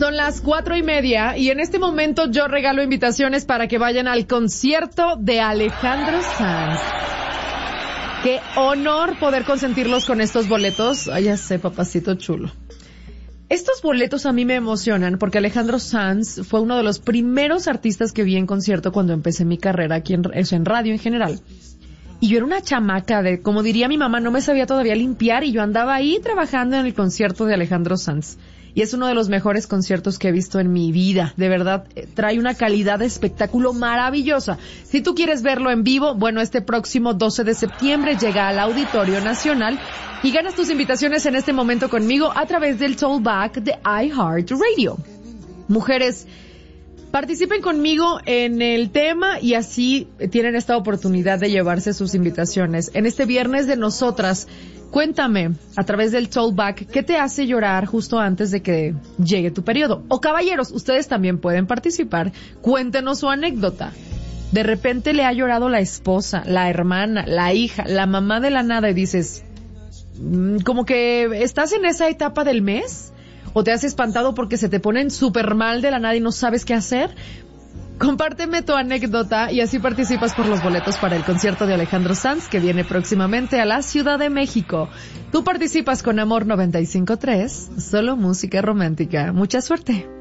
Son las 4:30 y en este momento yo regalo invitaciones para que vayan al concierto de Alejandro Sanz. Qué honor poder consentirlos con estos boletos. Ay, ya sé, papacito chulo. Estos boletos a mí me emocionan porque Alejandro Sanz fue uno de los primeros artistas que vi en concierto cuando empecé mi carrera aquí en radio en general. Y yo era una chamaca de, como diría mi mamá, no me sabía todavía limpiar y yo andaba ahí trabajando en el concierto de Alejandro Sanz. Y es uno de los mejores conciertos que he visto en mi vida. De verdad, trae una calidad de espectáculo maravillosa. Si tú quieres verlo en vivo, bueno, este próximo 12 de septiembre llega al Auditorio Nacional y ganas tus invitaciones en este momento conmigo a través del Tollback de iHeartRadio. Mujeres, participen conmigo en el tema y así tienen esta oportunidad de llevarse sus invitaciones. En este viernes de nosotras, cuéntame a través del Tollback qué te hace llorar justo antes de que llegue tu periodo. O caballeros, ustedes también pueden participar. Cuéntenos su anécdota. De repente le ha llorado la esposa, la hermana, la hija, la mamá de la nada y dices, como que estás en esa etapa del mes o te has espantado porque se te ponen súper mal de la nada y no sabes qué hacer. Compárteme tu anécdota y así participas por los boletos para el concierto de Alejandro Sanz que viene próximamente a la Ciudad de México. Tú participas con Amor 95.3, solo música romántica. Mucha suerte.